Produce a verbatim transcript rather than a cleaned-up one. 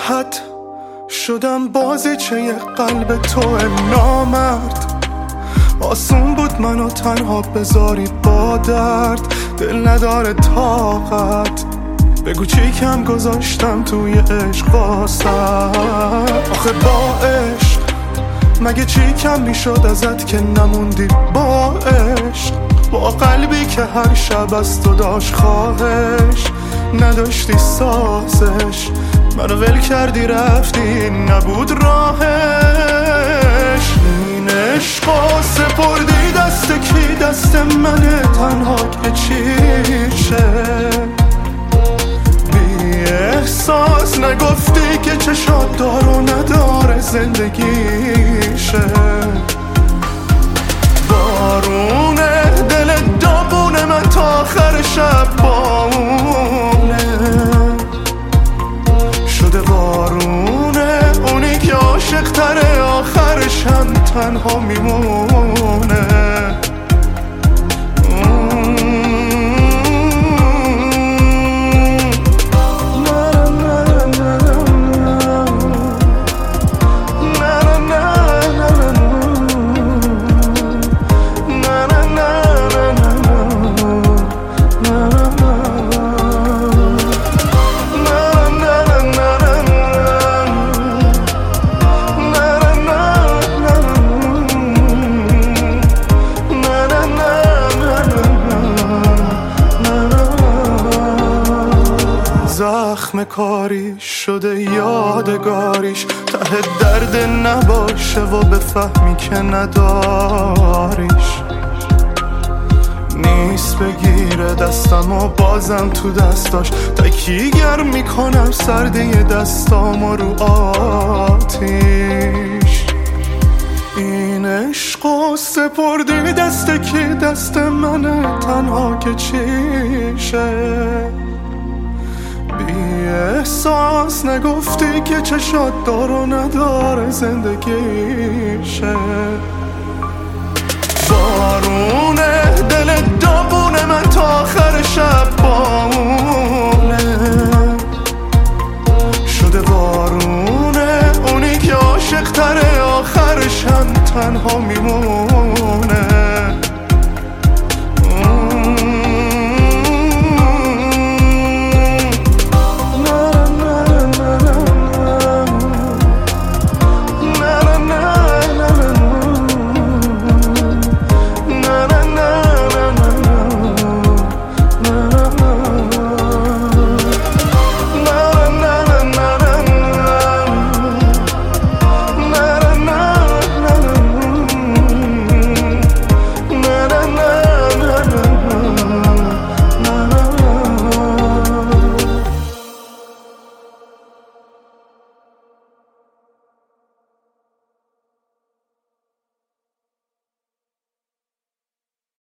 راحت شدم بازیچه یه قلب تو نامرد. آسون بود منو تنها بذاری با درد، دل نداره طاقت. بگو چی کم گذاشتم توی عشق واسد. آخه با عشق مگه چی کم میشد ازت که نموندی با عشق؟ با قلبی که هر شب از تو داشت خواهش، نداشتی سازش، منو ول کردی رفتی نبود راهش. این عشقا سپردی دست کی؟ دست منه تنها که چیشه. بی احساس نگفتی که چشات دار و نداره زندگیشه. بارونه دل داغونه من تا آخر شب بامونه شده. بارونه اونی که عاشق تره آخرش هم تنها میمونه. زخم کاری شده یادگاریش، ته درد نباشه و بفهمی که نداریش. نیست بگیره دستم و بازم تو دستاش تکیگر میکنم سردی دستام رو آتیش. این عشقو سپردی دست کی؟ دست منه تنها که چیشه. بی احساس نگفتی که چشات دار و نداره زندگیشه. بارونه دل داغونه من تا آخر شب بامونه شده. بارونه اونی که عاشق تره آخرش هم تنها میمونه.